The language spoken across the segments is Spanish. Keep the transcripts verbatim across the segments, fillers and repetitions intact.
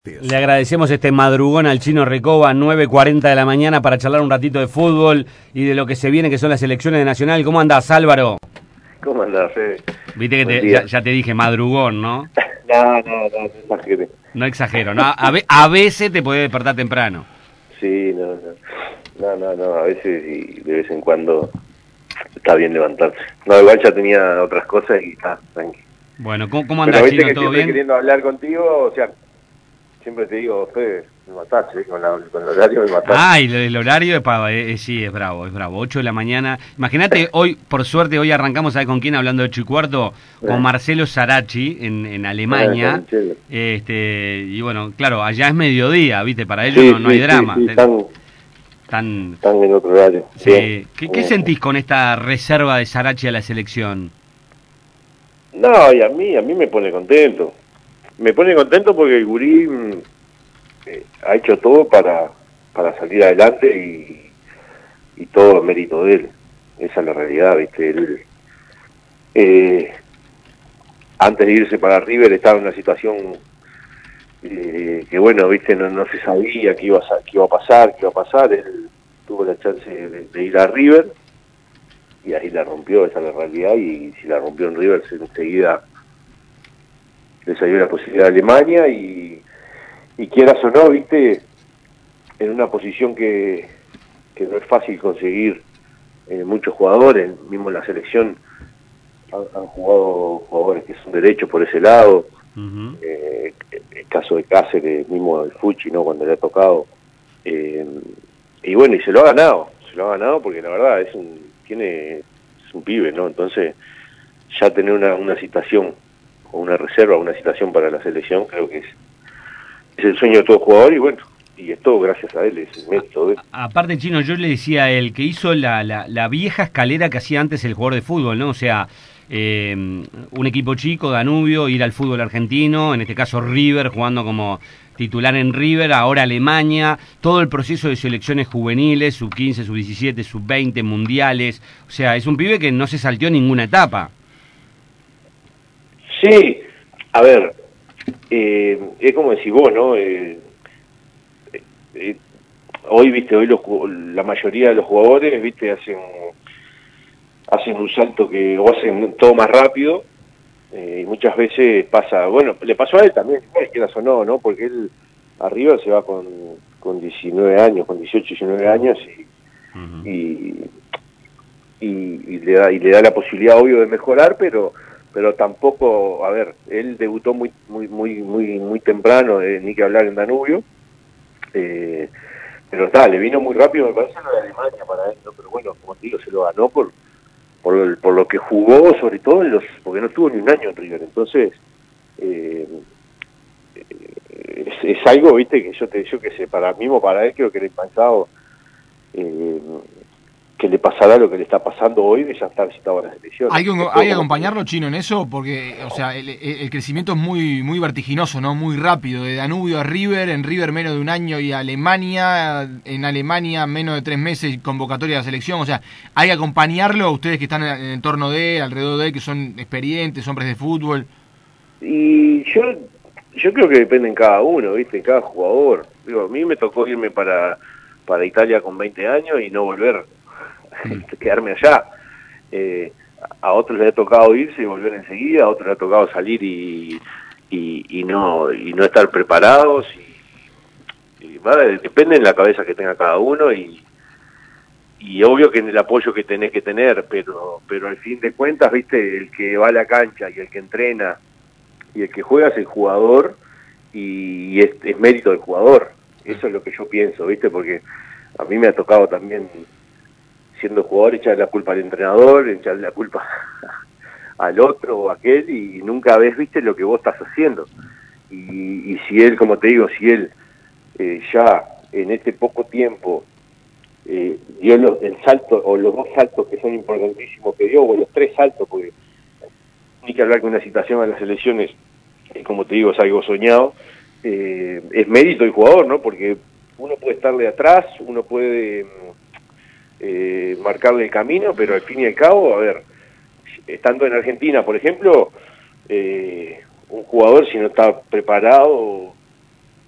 Le agradecemos este madrugón al Chino Recoba, nueve cuarenta de la mañana, para charlar un ratito de fútbol y de lo que se viene, que son las elecciones de Nacional. ¿Cómo andás, Álvaro? ¿Cómo andás, Fede? Viste que te, ya, ya te dije madrugón, ¿no? No, no, no, no exagere. No exagero, ¿no? A, ve, a veces te podés despertar temprano. Sí, no, no. No, no, no, a veces y de vez en cuando está bien levantarse. No, igual ya tenía otras cosas y está, tranqui. Bueno, ¿cómo, cómo andás, Pero viste Chino? que ¿Todo siempre bien? queriendo hablar contigo, o sea, siempre te digo, Fede, me mataste, ¿eh? con, la, con el horario me mataste. Ah, y el, el horario es para, eh, sí, es bravo, es bravo. ocho de la mañana. Imagínate, hoy, por suerte, hoy arrancamos, ¿sabes con quién? Hablando de ocho y cuarto, con Marcelo Sarachi en, en Alemania. Ah, este Y bueno, claro, allá es mediodía, ¿viste? Para ellos sí, no, no sí, hay drama. Sí, sí, están, Tan... están en otro horario. Sí. ¿Qué, ¿Qué sentís con esta reserva de Sarachi a la selección? No, y a mí, a mí me pone contento. Me pone contento porque el gurí eh, ha hecho todo para, para salir adelante y, y todo es mérito de él. Esa es la realidad, ¿viste? Él, eh, antes de irse para River estaba en una situación eh, que, bueno, ¿viste? No, no se sabía qué iba, a, qué iba a pasar, qué iba a pasar. Él tuvo la chance de, de ir a River y ahí la rompió, esa es la realidad, y si la rompió en River enseguida le salió la posibilidad de Alemania y, y quieras o no, viste, en una posición que, que no es fácil conseguir eh, muchos jugadores, mismo en la selección han, han jugado jugadores que son derechos por ese lado, uh-huh. eh, el caso de Cáceres, mismo el Fuchi, ¿no? Cuando le ha tocado, eh, y bueno, y se lo ha ganado, se lo ha ganado porque la verdad es un, tiene, es un pibe, ¿no? Entonces, ya tener una, una citación o una reserva, una citación para la selección, creo que es, es el sueño de todo jugador y bueno, y es todo gracias a él, es el mérito de él. Aparte, Chino, yo le decía a él que hizo la, la, la vieja escalera que hacía antes el jugador de fútbol, ¿no? O sea, eh, un equipo chico, Danubio, ir al fútbol argentino, en este caso River, jugando como titular en River, ahora Alemania, todo el proceso de selecciones juveniles, sub quince, sub diecisiete, sub veinte, mundiales, o sea, es un pibe que no se salteó ninguna etapa. Sí, a ver, eh, es como decís vos, ¿no? Eh, eh, hoy, viste, hoy los, la mayoría de los jugadores, viste, hacen hacen un salto que, o hacen todo más rápido, eh, y muchas veces pasa, bueno, le pasó a él también, quieras o no, ¿no? Porque él arriba se va con, con diecinueve años, con dieciocho, diecinueve años, y, uh-huh. y, y, y, le da, y le da la posibilidad, obvio, de mejorar, pero pero tampoco, a ver, él debutó muy muy muy muy muy temprano, eh, ni que hablar en Danubio, eh, pero está, le vino muy rápido, me parece, lo de Alemania para él, ¿no? Pero bueno, como te digo, se lo ganó por por, el, por lo que jugó, sobre todo en los, porque no estuvo ni un año en River, entonces eh, es, es algo, viste, que yo te yo que sé, para mí o para él creo que le he pensado eh, que le pasará lo que le está pasando hoy de ya estar citado a la selección. Hay que, hay que acompañarlo, Chino, en eso, porque, o sea, el, el crecimiento es muy muy vertiginoso, ¿no? Muy rápido, de Danubio a River, en River menos de un año y a Alemania, en Alemania menos de tres meses convocatoria de la selección, o sea, hay que acompañarlo, ustedes que están en el torno de él, alrededor de él, que son experientes, hombres de fútbol. Y yo yo creo que depende en cada uno, ¿viste? En cada jugador. Digo, a mí me tocó irme para, para Italia con veinte años y no volver. Quedarme allá. Eh, a otros les ha tocado irse y volver enseguida, a otros les ha tocado salir y, y, y no y no estar preparados. Y, y vale, depende de la cabeza que tenga cada uno y, y obvio que en el apoyo que tenés que tener, pero pero al fin de cuentas, viste, el que va a la cancha y el que entrena y el que juega es el jugador y, y es, es mérito del jugador. Eso es lo que yo pienso, viste, porque a mí me ha tocado también, siendo jugador, echarle la culpa al entrenador, echarle la culpa al otro o aquel, y nunca ves, viste, lo que vos estás haciendo. Y, y si él, como te digo, si él eh, ya en este poco tiempo eh, dio lo, el salto, o los dos saltos que son importantísimos que dio, o los tres saltos, porque ni que hablar que una citación a las elecciones, eh, como te digo, es algo soñado, eh, es mérito del jugador, ¿no? Porque uno puede estarle atrás, uno puede Eh, marcarle el camino, pero al fin y al cabo, a ver, estando en Argentina, por ejemplo, eh, un jugador si no está preparado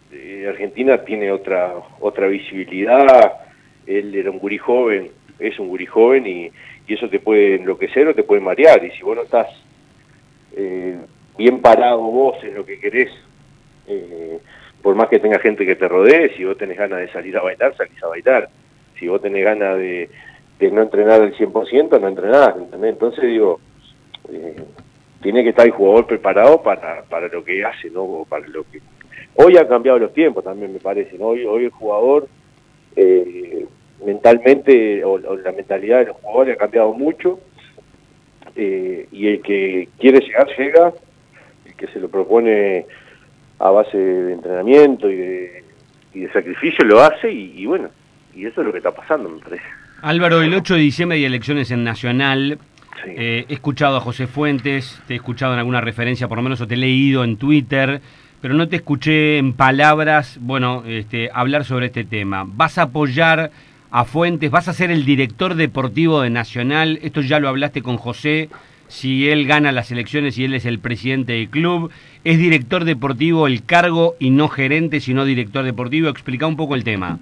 eh, Argentina tiene otra otra visibilidad. Él era un gurí joven, es un gurí joven y, y eso te puede enloquecer o te puede marear, y si vos no estás eh, bien parado vos en lo que querés, eh, por más que tenga gente que te rodee, si vos tenés ganas de salir a bailar, salís a bailar. Si vos tenés ganas de, de no entrenar al cien por ciento, no entrenás, ¿entendés? Entonces digo, eh, tiene que estar el jugador preparado para, para lo que hace, ¿no? O para lo que... Hoy han cambiado los tiempos también, me parece, ¿no? Hoy, hoy el jugador, eh, mentalmente, o, o la mentalidad de los jugadores ha cambiado mucho, eh, y el que quiere llegar, llega, el que se lo propone a base de entrenamiento y de, y de sacrificio lo hace, y, y bueno, y eso es lo que está pasando, me parece. Álvaro, el ocho de diciembre hay elecciones en Nacional. Sí. Eh, he escuchado a José Fuentes, te he escuchado en alguna referencia, por lo menos, o te he leído en Twitter, pero no te escuché en palabras, bueno, este, hablar sobre este tema. ¿Vas a apoyar a Fuentes? ¿Vas a ser el director deportivo de Nacional? Esto ya lo hablaste con José, si él gana las elecciones y él es el presidente del club. ¿Es director deportivo el cargo y no gerente, sino director deportivo? Explica un poco el tema.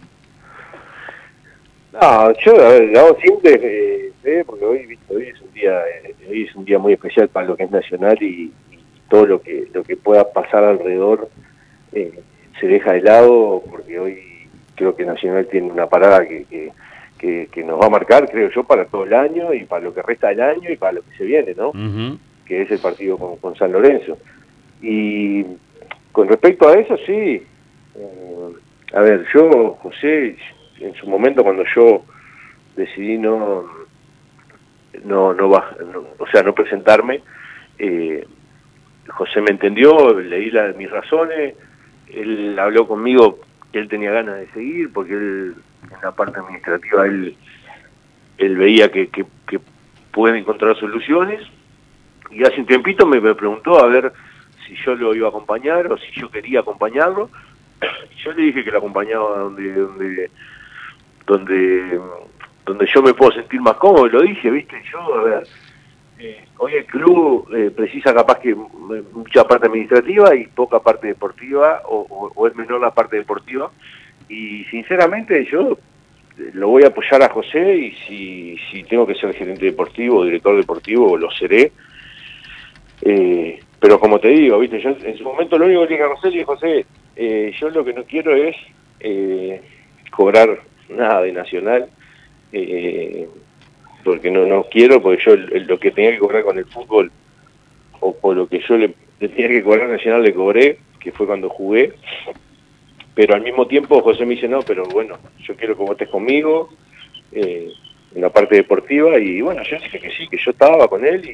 No, yo a ver, lo hago simple, eh, eh, porque hoy, viste, hoy es un día, eh, hoy es un día muy especial para lo que es Nacional, y, y todo lo que lo que pueda pasar alrededor eh, se deja de lado, porque hoy creo que Nacional tiene una parada que, que, que, que nos va a marcar, creo yo, para todo el año y para lo que resta del año y para lo que se viene, ¿no? Uh-huh. Que es el partido con, con San Lorenzo. Y con respecto a eso, sí, eh, a ver, yo, José, en su momento cuando yo decidí no no no, va, no o sea no presentarme, eh, José me entendió, leí la, mis razones, él habló conmigo que él tenía ganas de seguir porque él en la parte administrativa él él veía que, que, que puede encontrar soluciones, y hace un tiempito me, me preguntó a ver si yo lo iba a acompañar o si yo quería acompañarlo. Yo le dije que lo acompañaba donde donde donde donde yo me puedo sentir más cómodo, lo dije, viste, yo, a ver, eh, hoy el club eh, precisa capaz que mucha parte administrativa y poca parte deportiva, o, o, o es menor la parte deportiva, y sinceramente yo lo voy a apoyar a José, y si, si tengo que ser gerente deportivo o director deportivo, lo seré, eh, pero como te digo, viste, yo en su momento lo único que le dije a José, le dije, José, eh, yo lo que no quiero es eh, cobrar nada de Nacional, eh, porque no no quiero, porque yo el, lo que tenía que cobrar con el fútbol, o por lo que yo le, le tenía que cobrar a Nacional, le cobré, que fue cuando jugué, pero al mismo tiempo José me dice, no, pero bueno, yo quiero que vos estés conmigo eh, en la parte deportiva, y bueno, yo dije que sí, que yo estaba con él, y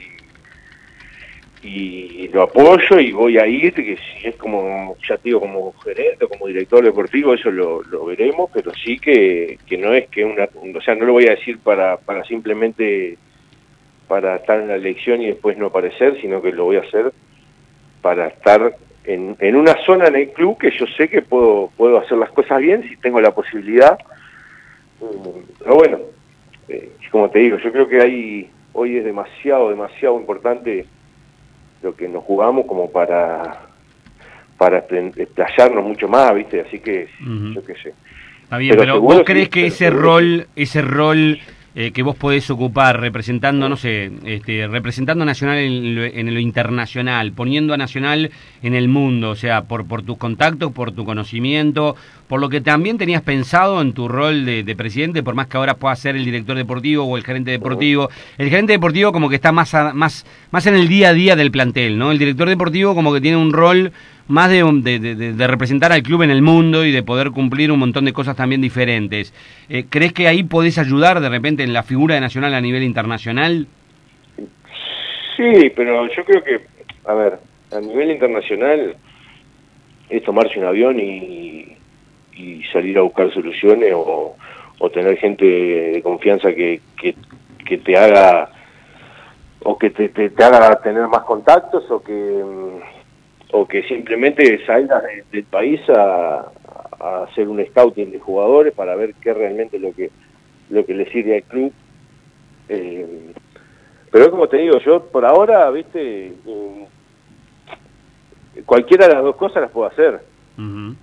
y lo apoyo y voy a ir, que si es como, ya te digo, como gerente o como director deportivo, eso lo, lo veremos, pero sí que, que no es que una, o sea, no lo voy a decir para, para simplemente para estar en la elección y después no aparecer, sino que lo voy a hacer para estar en, en una zona en el club que yo sé que puedo, puedo hacer las cosas bien si tengo la posibilidad. Pero bueno, eh, como te digo, yo creo que hay, hoy es demasiado, demasiado importante lo que nos jugamos como para para explayarnos mucho más, ¿viste? Así que, uh-huh. yo qué sé. Está bien, pero, pero ¿vos crees sí, que ese rol, sí. ese rol eh, que vos podés ocupar representando, no sé, este, representando a Nacional en lo, en lo internacional, poniendo a Nacional en el mundo, o sea, por, por tus contactos, por tu conocimiento, por lo que también tenías pensado en tu rol de, de presidente, por más que ahora puedas ser el director deportivo o el gerente deportivo? El gerente deportivo como que está más, a, más, más en el día a día del plantel, ¿no? El director deportivo como que tiene un rol más de, de, de, de representar al club en el mundo y de poder cumplir un montón de cosas también diferentes. Eh, ¿Crees que ahí podés ayudar de repente en la figura de Nacional a nivel internacional? Sí, pero yo creo que, a ver, a nivel internacional es tomarse un avión y, y salir a buscar soluciones, o, o tener gente de confianza que, que, que te haga, o que te, te, te haga tener más contactos, o que o que simplemente salgas de, del país a, a hacer un scouting de jugadores para ver qué realmente es lo que lo que le sirve al club. Eh, pero como te digo, yo por ahora, viste, eh, cualquiera de las dos cosas las puedo hacer. Uh-huh.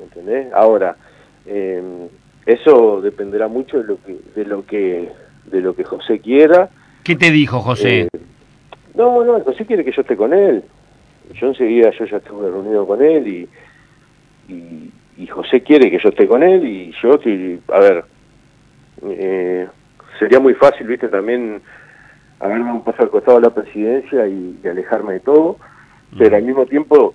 ¿entendés? Ahora, eh, eso dependerá mucho de lo que, de lo que, de lo que José quiera. ¿Qué te dijo José? Eh, no, no, José quiere que yo esté con él. Yo enseguida, yo ya estuve reunido con él y, y, y José quiere que yo esté con él y yo estoy, a ver, eh, sería muy fácil, viste, también haberme un paso al costado de la presidencia y, y alejarme de todo, pero al mismo tiempo,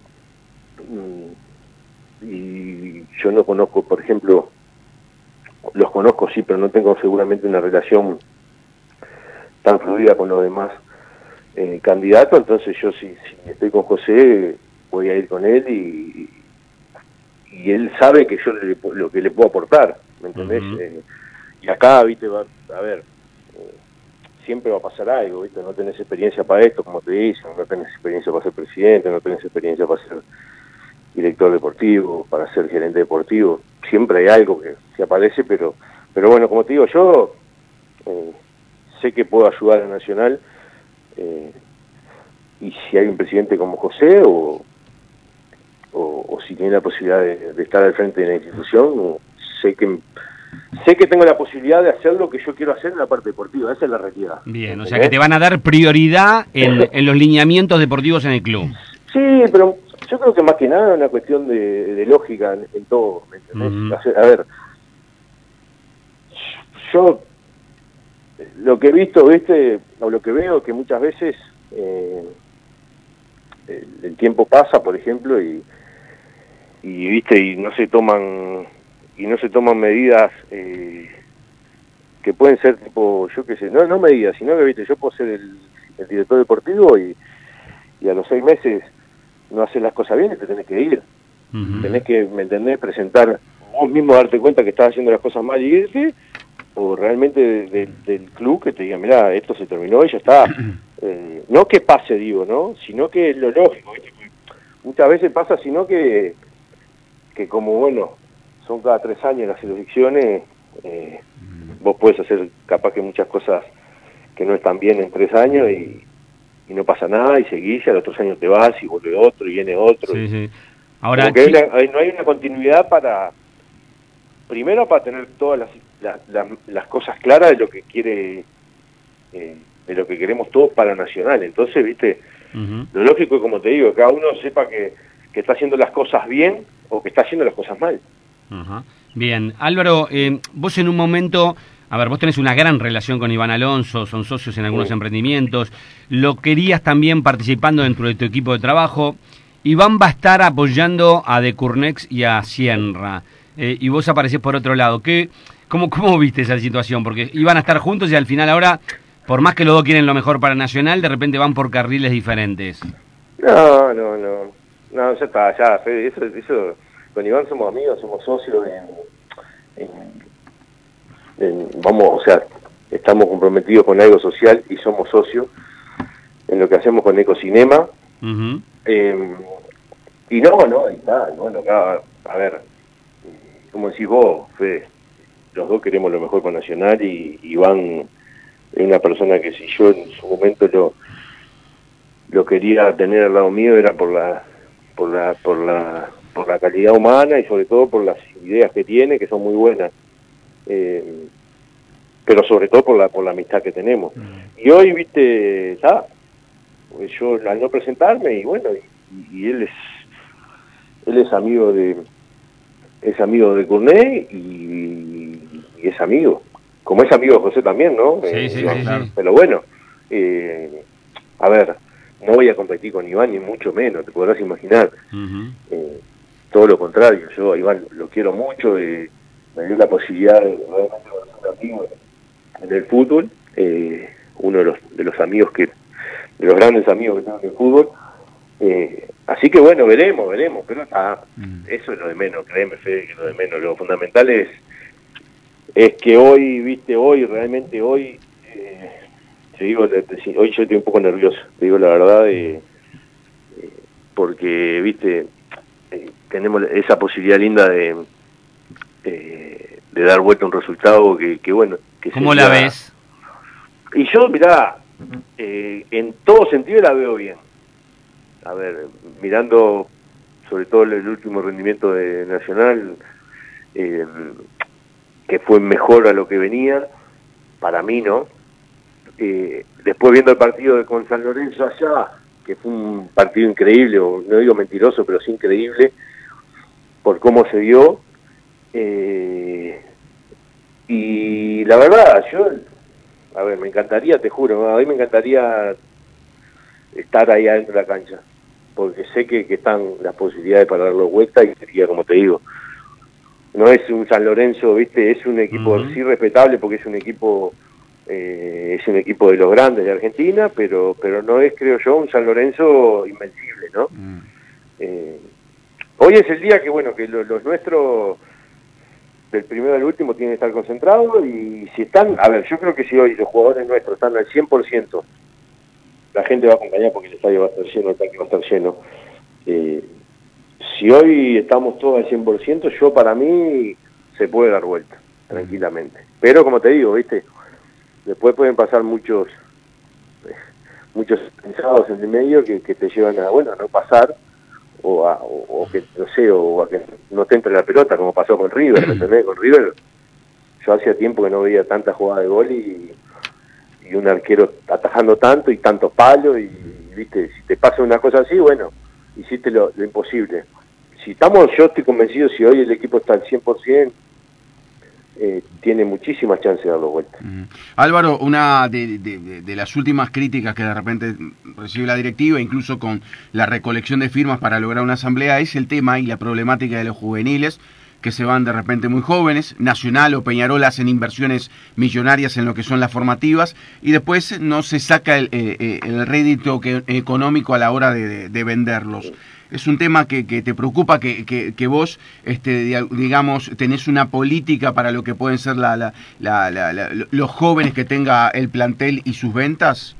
y yo no conozco, por ejemplo, los conozco sí, pero no tengo seguramente una relación tan fluida con los demás eh, candidatos, entonces yo si, si estoy con José voy a ir con él y, y él sabe que yo le, lo que le puedo aportar, ¿me entendés? Uh-huh. eh, y acá, viste, va, a ver, eh, siempre va a pasar algo, viste, no tenés experiencia para esto, como te dicen, no tenés experiencia para ser presidente, no tenés experiencia para ser director deportivo, para ser gerente deportivo, siempre hay algo que se aparece, pero pero bueno, como te digo, yo eh, sé que puedo ayudar a Nacional, eh, y si hay un presidente como José, o, o, o si tiene la posibilidad de, de estar al frente de la institución, sé que sé que tengo la posibilidad de hacer lo que yo quiero hacer en la parte deportiva, esa es la realidad. Bien, ¿entendés? O sea que te van a dar prioridad en, en los lineamientos deportivos en el club. Sí, pero yo creo que más que nada es una cuestión de, de lógica en, en todo, ¿me entendés? Uh-huh. A ver, yo lo que he visto, viste, o lo que veo, que muchas veces eh, el, el tiempo pasa, por ejemplo, y, y viste, y no se toman y no se toman medidas eh, que pueden ser tipo, yo qué sé, no no medidas, sino que viste, yo puedo ser el, el director deportivo y, y a los seis meses no hacer las cosas bien y te tenés que ir. Uh-huh. Tenés que, ¿me entendés? Presentar, vos mismo darte cuenta que estás haciendo las cosas mal y irte, o realmente de, de, del club que te diga, mirá, esto se terminó y ya está. Eh, no que pase, digo, ¿no? Sino que es lo lógico, ¿viste? Muchas veces pasa, sino que, que como, bueno, son cada tres años las elecciones, eh, uh-huh. vos podés hacer capaz que muchas cosas que no están bien en tres años y y no pasa nada, y seguís, y a los otros años te vas, y vuelve otro, y viene otro. Sí, y... sí. Ahora, Porque hay una, hay, no hay una continuidad para, primero para tener todas las, las, las, las cosas claras de lo que quiere, eh, de lo que queremos todos para Nacional. Entonces, viste, uh-huh. lo lógico es, como te digo, que cada uno sepa que, que está haciendo las cosas bien o que está haciendo las cosas mal. Uh-huh. Bien, Álvaro, eh, vos en un momento... A ver, vos tenés una gran relación con Iván Alonso, son socios en algunos sí. emprendimientos, lo querías también participando dentro de tu equipo de trabajo. Iván va a estar apoyando a Decurnex y a Cienra, eh, y vos aparecés por otro lado. ¿Qué, cómo, ¿Cómo viste esa situación? Porque iban a estar juntos y al final ahora, por más que los dos quieren lo mejor para Nacional, de repente van por carriles diferentes. No, no, no, no, ya está, ya, Fede, eso, eso, con Iván somos amigos, somos socios en... en... vamos, o sea, estamos comprometidos con algo social y somos socios en lo que hacemos con Ecocinema. Uh-huh. Eh, y no, no, ahí está, bueno, acá, a ver, como decís vos, Fede, los dos queremos lo mejor con Nacional y Iván es una persona que si yo en su momento lo lo quería tener al lado mío era por la por la por la por la calidad humana y sobre todo por las ideas que tiene, que son muy buenas. Eh, pero sobre todo por la por la amistad que tenemos. Mm. Y hoy, viste, ya, yo al no presentarme, y bueno, y, y él es él es amigo de es amigo de Curné y, y es amigo, como es amigo de José también, ¿no? Sí, eh, sí, no, sí, sí. Pero bueno, eh, a ver, no voy a competir con Iván, ni mucho menos, te podrás imaginar. Uh-huh. eh, todo lo contrario, yo a Iván lo quiero mucho, eh, me dio la posibilidad de realmente ser un amigo en el fútbol, eh, uno de los de los amigos que de los grandes amigos que tengo en el fútbol, eh, así que bueno, veremos, veremos, pero ah, mm. eso es lo de menos, créeme, Fede, que lo de menos, lo fundamental es es que hoy, viste, hoy, realmente hoy, eh, te digo, te, te, hoy yo estoy un poco nervioso, te digo la verdad, eh, eh, porque, viste, eh, tenemos esa posibilidad linda de eh, de dar vuelta a un resultado que, que bueno, que ¿cómo sería... la ves? Y yo, mirá, eh, en todo sentido la veo bien. A ver, mirando sobre todo el último rendimiento de Nacional, eh, que fue mejor a lo que venía, para mí, ¿no? Eh, después viendo el partido de con San Lorenzo allá, que fue un partido increíble, o no digo mentiroso, pero sí increíble, por cómo se dio, eh, y la verdad, yo, a ver, me encantaría, te juro, a mí me encantaría estar ahí adentro de la cancha, porque sé que, que están las posibilidades para darlo vuelta, y sería, como te digo, no es un San Lorenzo, viste, es un equipo uh-huh. sí respetable, porque es un equipo eh, es un equipo de los grandes de Argentina, pero pero no es, creo yo, un San Lorenzo invencible, ¿no? Uh-huh. eh, hoy es el día que, bueno, que los, los nuestros, del primero al último, tienen que estar concentrados, y si están, a ver, yo creo que si hoy los jugadores nuestros están al cien por ciento, la gente va a acompañar porque el estadio va a estar lleno, el tanque va a estar lleno. Eh, si hoy estamos todos al cien por ciento, yo, para mí, se puede dar vuelta, tranquilamente. Pero, como te digo, viste, después pueden pasar muchos muchos pensados en el medio que, que te llevan a, bueno, a no pasar, o, a, o, o que, no sé, o a que no te entre la pelota, como pasó con River, ¿me entendés? Con River, yo hacía tiempo que no veía tanta jugada de gol, y, y un arquero atajando tanto y tantos palos, y, y, viste, si te pasa una cosa así, bueno, hiciste lo, lo imposible. Si estamos, yo estoy convencido, si hoy el equipo está al cien por ciento, eh, tiene muchísimas chances de darlo vuelta. Uh-huh. Álvaro, una de, de, de las últimas críticas que de repente recibe la directiva, incluso con la recolección de firmas para lograr una asamblea, es el tema y la problemática de los juveniles, que se van de repente muy jóvenes. Nacional o Peñarol hacen inversiones millonarias en lo que son las formativas, y después no se saca el, eh, el rédito que, económico a la hora de, de, de venderlos. Es un tema que, que te preocupa, que, que, que vos, este, digamos, tenés una política para lo que pueden ser la, la, la, la, la, los jóvenes que tenga el plantel y sus ventas.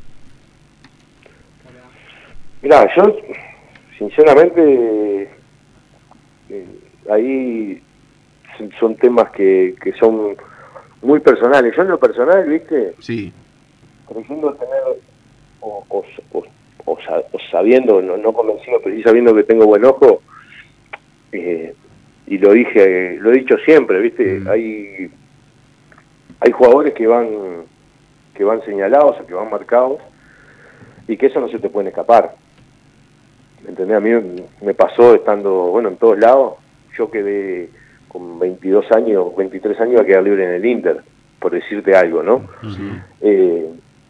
Mirá, yo, sinceramente, eh, ahí son temas que, que son muy personales. Yo en lo personal, viste, sí, creyendo tener, o, o, o, o sabiendo, no, no convencido, pero sí sabiendo que tengo buen ojo, eh, y lo dije, lo he dicho siempre, viste, mm. hay hay jugadores que van que van señalados o que van marcados, y que eso no se te puede escapar. ¿Entendés? A mí me pasó estando, bueno, en todos lados. Yo quedé con veintidós años, veintitrés años a quedar libre en el Inter, por decirte algo, ¿no? Sí. Eh,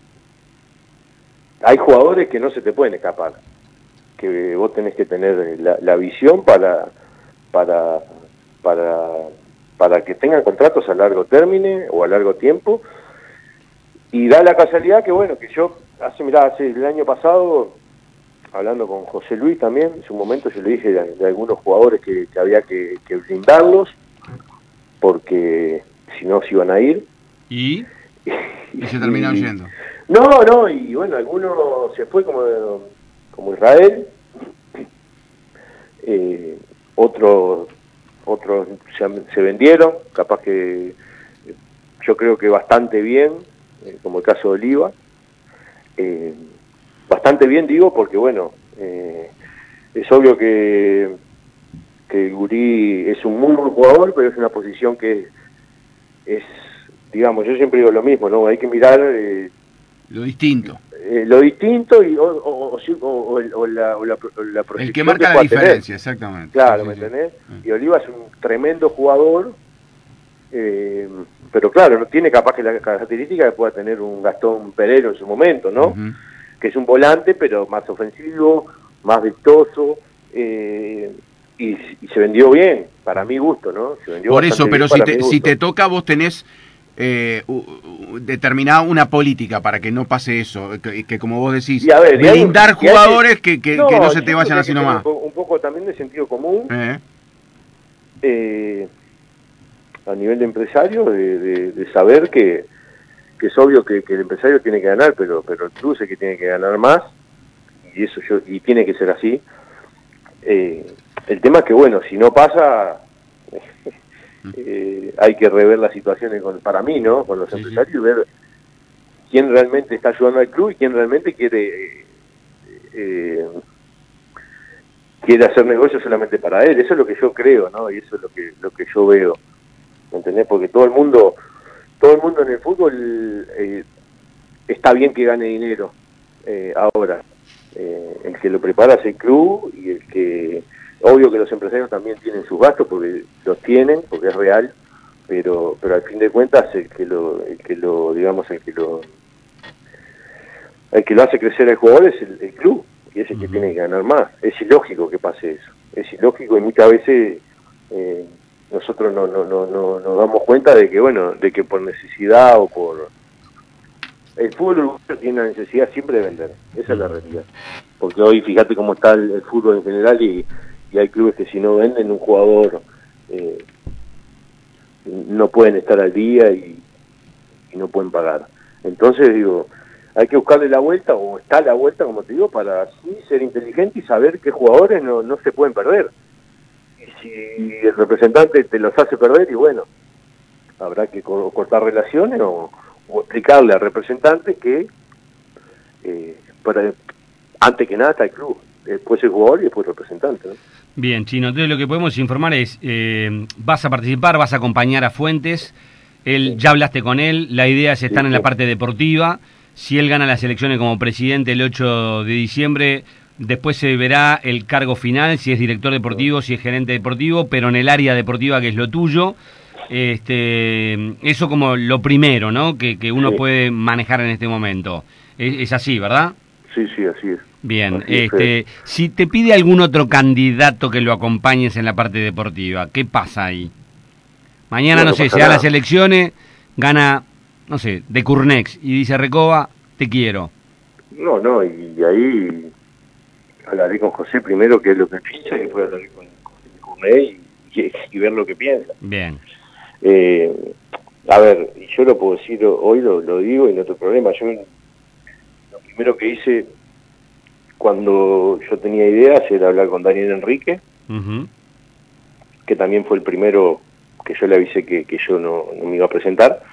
hay jugadores que no se te pueden escapar, que vos tenés que tener la, la visión para, para, para, para que tengan contratos a largo término o a largo tiempo, y da la casualidad que, bueno, que yo, hace, mirá, hace el año pasado, hablando con José Luis también, en su momento yo le dije de, de algunos jugadores que, que había que, que blindarlos, porque si no se iban a ir. ¿Y? Y se terminaron y, yendo. No, no, y bueno, algunos se fue como, como Israel, eh, otros otros se, se vendieron, capaz que yo creo que bastante bien, eh, como el caso de Oliva, eh, bastante bien digo porque, bueno, eh, es obvio que, que el Gurí es un muy buen jugador, pero es una posición que es, digamos, yo siempre digo lo mismo, ¿no? Hay que mirar eh, lo distinto. Eh, lo distinto y o, o, o, o, o la, o la, o la proyección el que marca que la diferencia, tener. Exactamente. Claro, sí, ¿me sí, entendés? Sí. Y Oliva es un tremendo jugador, eh, pero claro, no tiene capaz que la característica que pueda tener un Gastón Pereiro en su momento, ¿no? Uh-huh. Que es un volante, pero más ofensivo, más vistoso, eh, y, y se vendió bien, para mi gusto, ¿no? Se vendió Por eso, pero si te, si gusto. te toca, vos tenés eh, uh, uh, determinada una política para que no pase eso, que, que como vos decís, y a ver, blindar hay, jugadores hay, que, que, no, que no se te vayan así nomás. Un, un poco también de sentido común, eh. Eh, a nivel de empresario, de, de, de saber que, que es obvio que, que el empresario tiene que ganar, pero pero el club es el que tiene que ganar más, y eso yo y tiene que ser así. Eh, el tema es que, bueno, si no pasa... Eh, hay que rever las situaciones con, para mí, ¿no? Con los sí, empresarios, y ver quién realmente está ayudando al club y quién realmente quiere eh, eh, quiere hacer negocio solamente para él. Eso es lo que yo creo, ¿no? Y eso es lo que lo que yo veo, ¿me entendés? Porque todo el mundo todo el mundo en el fútbol eh, está bien que gane dinero eh, ahora. Eh, el que lo prepara es el club, y el que, obvio que los empresarios también tienen sus gastos, porque los tienen, porque es real, pero pero al fin de cuentas el que lo, el que lo digamos, el que lo el que lo hace crecer al jugador es el, el club, y es el que uh-huh. tiene que ganar más. Es ilógico que pase eso, es ilógico, y muchas veces eh, nosotros no, no, no, no nos damos cuenta de que, bueno, de que por necesidad o por... El fútbol uruguayo tiene la necesidad siempre de vender, esa es la realidad. Porque hoy fíjate cómo está el, el fútbol en general, y, y hay clubes que si no venden un jugador eh, no pueden estar al día y, y no pueden pagar. Entonces digo, hay que buscarle la vuelta, o está la vuelta, como te digo, para así ser inteligente y saber qué jugadores no, no se pueden perder. Y si el representante te los hace perder, y bueno, habrá que co- cortar relaciones o o explicarle al representante que eh, para, antes que nada está el club, después el jugador y después el representante, ¿no? Bien, Chino, entonces lo que podemos informar es, eh, vas a participar, vas a acompañar a Fuentes, él, sí. ya hablaste con él, la idea es estar sí, en sí. la parte deportiva, si él gana las elecciones como presidente el ocho de diciembre, después se verá el cargo final, si es director deportivo, sí. si es gerente deportivo, pero en el área deportiva que es lo tuyo. Este, eso como lo primero, ¿no? Que, que uno sí. puede manejar en este momento. Es, es así, ¿verdad? Sí, sí, así es. Bien, así este, es. si te pide algún otro candidato que lo acompañes en la parte deportiva, ¿qué pasa ahí? Mañana, no, no sé, se dan las elecciones, gana, no sé, de Curnex, y dice Recoba, te quiero. No, no, y, y ahí hablaré con José primero, que es lo que piensa, y después hablaré con, con Curnex y, y, y ver lo que piensa. Bien. Eh, a ver, y yo lo puedo decir hoy, lo, lo digo y no tengo problema. Yo lo primero que hice cuando yo tenía ideas era hablar con Daniel Enrique, uh-huh. que también fue el primero que yo le avisé que, que yo no, no me iba a presentar.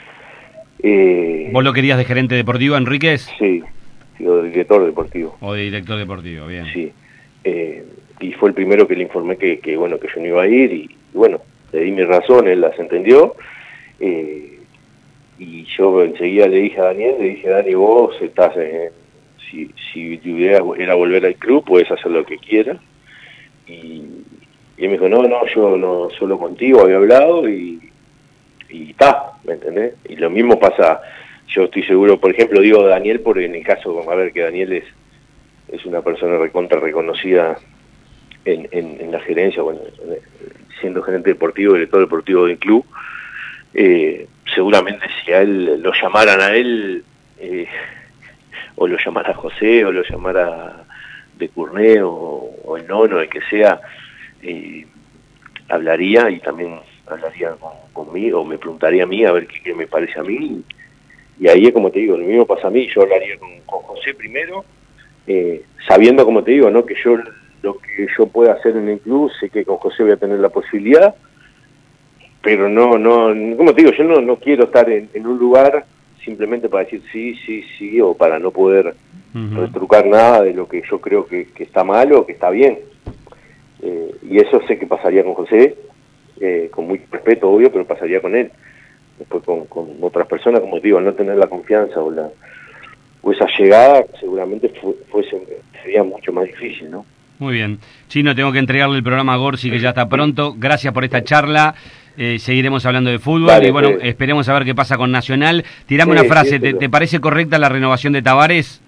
Eh, ¿Vos lo querías de gerente deportivo, Enríquez? Sí, sí, o de director deportivo. O de director deportivo, bien. Sí, eh, y fue el primero que le informé que, que bueno, que yo no iba a ir, y, y bueno, le di mis razones, él las entendió, eh, y yo enseguida le dije a Daniel, le dije, Dani, vos estás, eh, si, si tu idea era volver al club, puedes hacer lo que quieras, y, y él me dijo, no, no, yo no, solo contigo había hablado, y y está, ¿me entendés? Y lo mismo pasa, yo estoy seguro, por ejemplo, digo Daniel, porque en el caso, a ver, que Daniel es, es una persona recontra reconocida en, en, en la gerencia, bueno, siendo gerente deportivo, director deportivo del club, eh, seguramente si a él lo llamaran a él, eh, o lo llamara José, o lo llamara de Curné, o, o el nono, el que sea, eh, hablaría, y también hablaría con, conmigo, o me preguntaría a mí a ver qué, qué me parece a mí, y ahí es como te digo, lo mismo pasa a mí, yo hablaría con, con José primero, eh, sabiendo, como te digo, no que yo lo que yo pueda hacer en el club, sé que con José voy a tener la posibilidad, pero no, no, como te digo, yo no, no quiero estar en, en un lugar simplemente para decir sí, sí, sí, o para no poder uh-huh. retrucar nada de lo que yo creo que, que está mal o que está bien. Eh, y eso sé que pasaría con José, eh, con mucho respeto, obvio, pero pasaría con él. Después con, con otras personas, como te digo, al no tener la confianza o la o esa llegada, seguramente fu- fuese, sería mucho más difícil, ¿no? Muy bien. Chino, tengo que entregarle el programa a Gorsi, que ya está pronto. Gracias por esta charla. Eh, seguiremos hablando de fútbol. Vale, y bueno, pues, esperemos a ver qué pasa con Nacional. Tirame sí, una frase. Sí, ¿Te, ¿Te parece correcta la renovación de Tavares?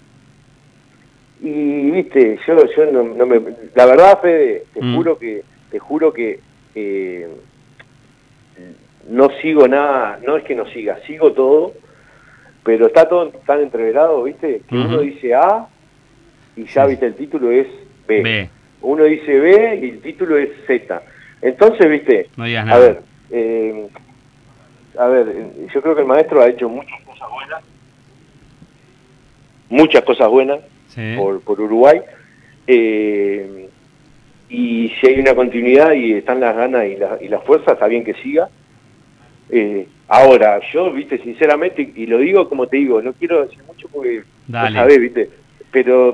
Y viste, yo, yo no, no me... La verdad, Fede, te mm. juro que... Te juro que... Eh, no sigo nada... No es que no siga, sigo todo... Pero está todo tan entreverado, ¿viste? Que uh-huh. uno dice A y ya, sí. ¿viste? El título es B. B. Uno dice B y el título es Z. Entonces, ¿viste? No digas nada. A ver, eh, a ver, yo creo que el maestro ha hecho muchas cosas buenas. Muchas cosas buenas sí. por, por Uruguay. Eh, y si hay una continuidad y están las ganas y la, y la fuerza, está bien que siga. Eh, ahora, yo, viste, sinceramente, y lo digo como te digo, no quiero decir mucho porque Dale. no sabés, viste, pero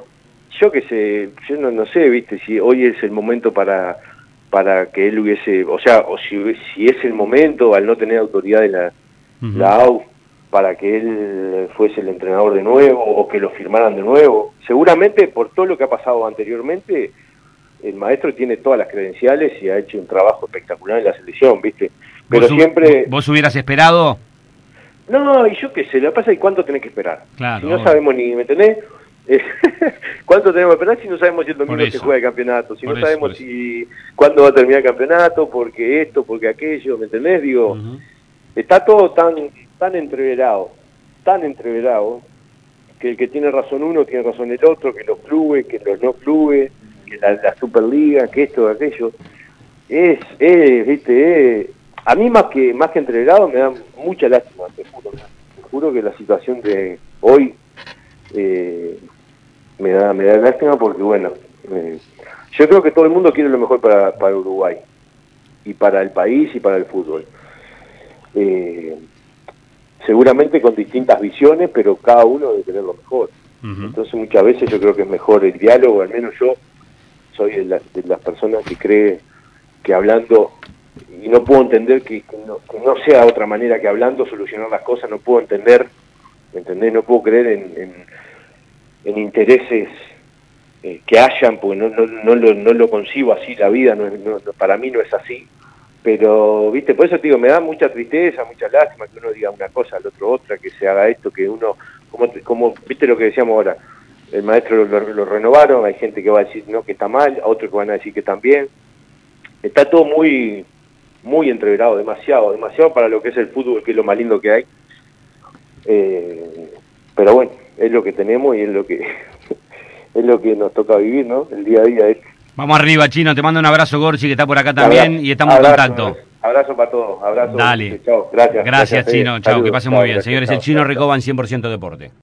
yo qué sé, yo no, no sé, viste, si hoy es el momento para para que él hubiese, o sea, o si, si es el momento, al no tener autoridad de la, uh-huh. la A U F, para que él fuese el entrenador de nuevo, o que lo firmaran de nuevo. Seguramente, por todo lo que ha pasado anteriormente, el maestro tiene todas las credenciales y ha hecho un trabajo espectacular en la selección, viste. Pero ¿Vos siempre... ¿Vos hubieras esperado? No, y yo qué sé, lo que pasa es cuánto tenés que esperar. Claro, si no sabemos ni, ¿me entendés? ¿Cuánto tenemos que esperar si no sabemos si el domingo se juega el campeonato? Si no eso, sabemos si cuándo va a terminar el campeonato, porque esto, porque aquello, ¿me entendés? Digo, uh-huh. está todo tan tan entreverado, tan entreverado, que el que tiene razón uno tiene razón el otro, que los clubes, que los no clubes, que la, la Superliga, que esto, aquello. Es, es, viste, es, a mí más que más que entreverado me da mucha lástima, te juro, te juro que la situación de hoy eh, me da me da lástima porque bueno, eh, yo creo que todo el mundo quiere lo mejor para, para Uruguay y para el país y para el fútbol, eh, seguramente con distintas visiones, pero cada uno debe tener lo mejor. Uh-huh. Entonces muchas veces yo creo que es mejor el diálogo, al menos yo soy de las, de las personas que cree que hablando, y no puedo entender que, que, no, que no sea otra manera que hablando solucionar las cosas, no puedo entender, ¿me entendés? No puedo creer en, en, en intereses eh, que hayan, porque no, no, no, lo, no lo concibo así, la vida no, no, no, para mí no es así, pero, viste, por eso te digo, me da mucha tristeza, mucha lástima que uno diga una cosa, al otro otra, que se haga esto, que uno, como, como viste lo que decíamos ahora, el maestro lo, lo, lo renovaron, hay gente que va a decir no, que está mal, otros que van a decir que también. Está todo muy muy entreverado, demasiado, demasiado para lo que es el fútbol, que es lo más lindo que hay. Eh, pero bueno, es lo que tenemos y es lo que es lo que nos toca vivir, ¿no? El día a día es. Vamos arriba, Chino, te mando un abrazo, Gorsi, que está por acá también, abrazo, y estamos abrazo, en contacto. Abrazo, abrazo para todos, abrazo. Dale. Chao, gracias. Gracias, Chino, eh. chao, que pasen muy bien. Gracias, Señores, chao, el Chino chao, Recoba en cien por ciento Deporte.